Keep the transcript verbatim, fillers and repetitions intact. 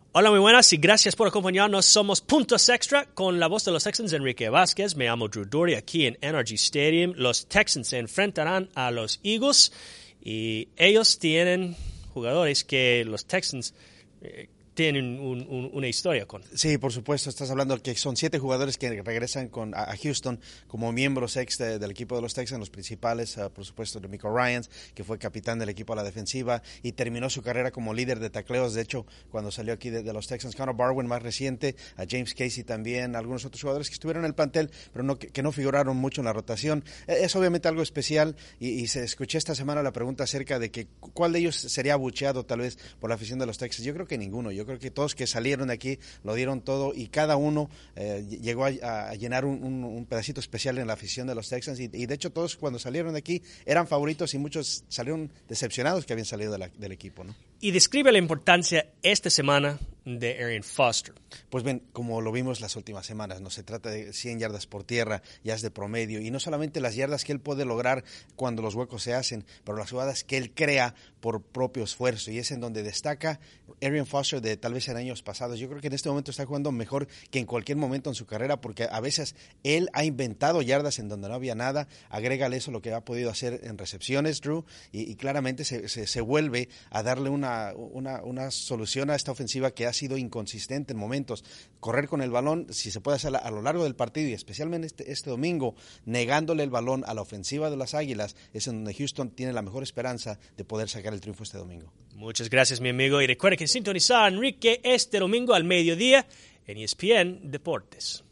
Hola, muy buenas y gracias por acompañarnos. Somos Puntos Extra con la voz de los Texans, Enrique Vázquez. Me llamo Drew Dory, aquí en N R G Stadium. Los Texans se enfrentarán a los Eagles y ellos tienen jugadores que los Texans eh, tienen un, un, una historia con. Sí, por supuesto, estás hablando que son siete jugadores que regresan con, a, a Houston como miembros ex de, del equipo de los Texans, los principales, uh, por supuesto, D'Amico Ryans, que fue capitán del equipo a la defensiva y terminó su carrera como líder de tacleos, de hecho, cuando salió aquí de, de los Texans. Connor Barwin, más reciente, a James Casey también, algunos otros jugadores que estuvieron en el plantel, pero no, que, que no figuraron mucho en la rotación. Es obviamente algo especial y, y se escuché esta semana la pregunta acerca de que cuál de ellos sería abucheado tal vez por la afición de los Texans. Yo creo que ninguno, yo creo que todos que salieron de aquí lo dieron todo y cada uno eh, llegó a, a llenar un, un, un pedacito especial en la afición de los Texans y, y de hecho todos cuando salieron de aquí eran favoritos y muchos salieron decepcionados que habían salido de la, del equipo, ¿no? Y describe la importancia esta semana de Arian Foster. Pues bien, como lo vimos las últimas semanas, no se trata de cien yardas por tierra, yardas de promedio, y no solamente las yardas que él puede lograr cuando los huecos se hacen, pero las jugadas que él crea por propio esfuerzo, y es en donde destaca Arian Foster de tal vez en años pasados. Yo creo que en este momento está jugando mejor que en cualquier momento en su carrera, porque a veces él ha inventado yardas en donde no había nada, agrégale eso lo que ha podido hacer en recepciones, Drew, y, y claramente se, se, se vuelve a darle una, una, una solución a esta ofensiva que ha sido inconsistente en momentos. Correr con el balón, si se puede hacer a lo largo del partido y especialmente este, este domingo, negándole el balón a la ofensiva de las Águilas, es en donde Houston tiene la mejor esperanza de poder sacar el triunfo este domingo. Muchas gracias, mi amigo, y recuerda que sintonizar a Enrique este domingo al mediodía en E S P N Deportes.